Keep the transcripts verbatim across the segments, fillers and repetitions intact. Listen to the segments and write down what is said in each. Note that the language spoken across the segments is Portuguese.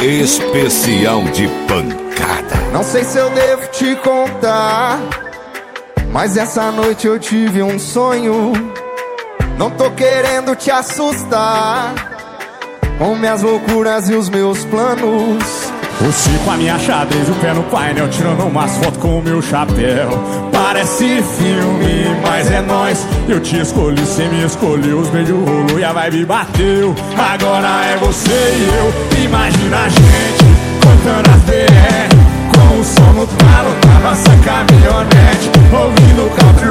Especial de pancada. Não sei se eu devo te contar, mas essa noite eu tive um sonho. Não tô querendo te assustar com minhas loucuras e os meus planos. Você com a minha xadrez, o pé no painel, tirando umas fotos com o meu chapéu. Parece filme, mas é nóis. Eu te escolhi, cê me escolheu. Os beijos rolou e a vibe bateu. Agora é você e eu. Imagina a gente cortando as B R, com o som no talo na nossa caminhonete, ouvindo country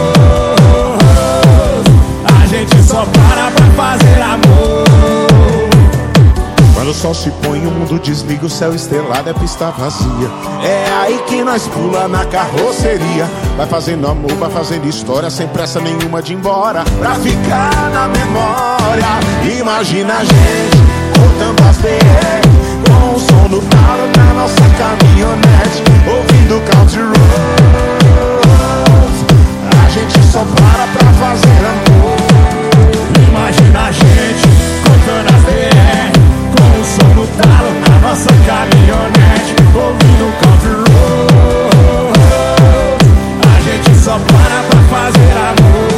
road. A gente só para pra fazer amor. Quando o sol se põe, o mundo desliga, o céu estrelado é pista vazia. É aí que nós pula na carroceria. Vai fazendo amor, vai fazendo história, sem pressa nenhuma de ir embora, pra ficar na memória. Imagina a gente cortando as B R, com o som do talo na nossa caminhonete, ouvindo country road. A gente só para pra fazer amor. Imagina a gente cortando as B R, com o som no talo na nossa caminhonete, ouvindo country road. A gente só para pra fazer amor.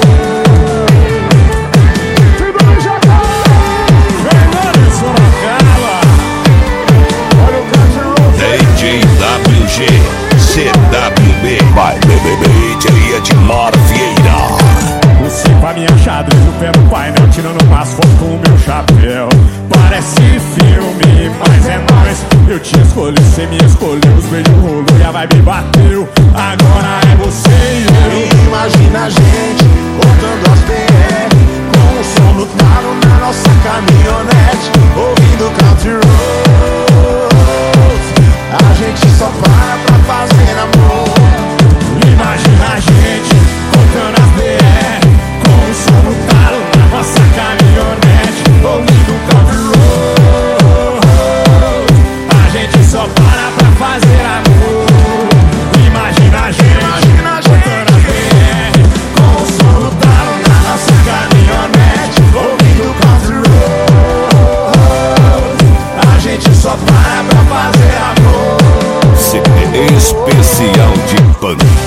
D J W G, C W B, vai B B B, Tia de Mara Vieira. Você com a minha xadrez, o pé no painel, tirando umas fotos com o meu chapéu. Parece filme, mas é nóis. Eu te escolhi, cê me escolheu. Os beijos rolou e a vibe bateu. Agora é você e eu. Imagina a gente cortando as B R, com o som no talo na nossa caminhonete, ouvindo country road. A gente só para pra fazer amor. Imagina a gente cortando as B R, com o som no talo na nossa caminhonete, ouvindo country road. A gente só para pra fazer amor. Imagina a gente cortando as B R, com o som no talo na nossa caminhonete, ouvindo country road. A gente só para pra fazer amor. Especial de pancada.